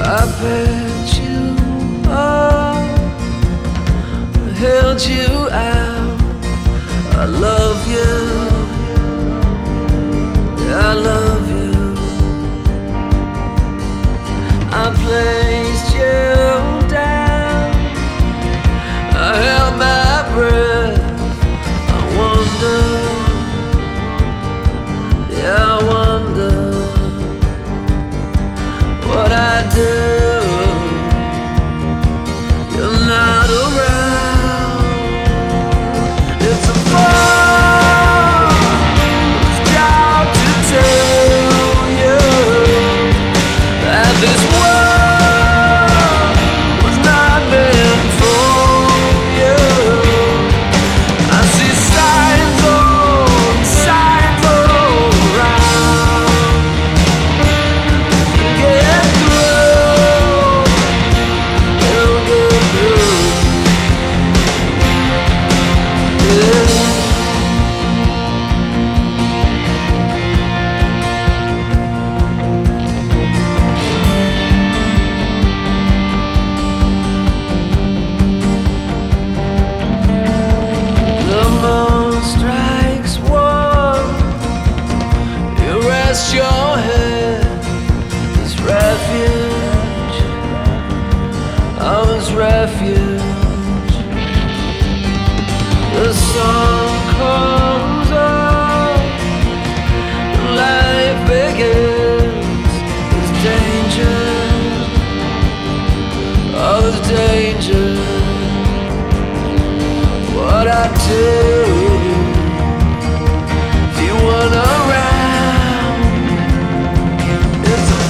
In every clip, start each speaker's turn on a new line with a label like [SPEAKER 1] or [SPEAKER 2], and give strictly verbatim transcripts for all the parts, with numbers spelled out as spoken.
[SPEAKER 1] I picked you up, held you out. I love you, I love you. I placed you down, I held my breath. I wonder, yeah, I wonder what I do. You're not around. It's a fool's job to tell you that this world was not meant for you. I see signs on signs all around. Get through, it'll get through. Yeah. The moon strikes one. You rest your head. This refuge, oh, this refuge. The sun comes up, life begins. There's danger, oh, there's danger. What I do if you weren't around. It's a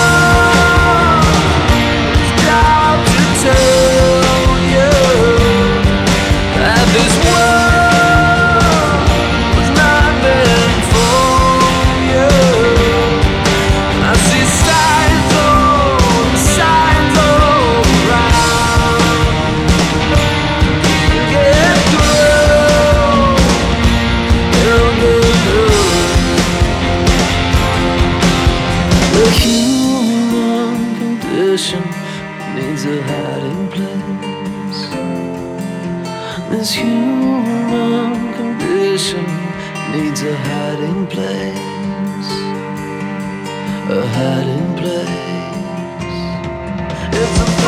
[SPEAKER 1] fool's job to tell you that this world was not meant for you. I see signs on signs all around. Get through, it'll get through. The human condition needs a hiding place. This human condition needs a hiding place. A hiding place. It's a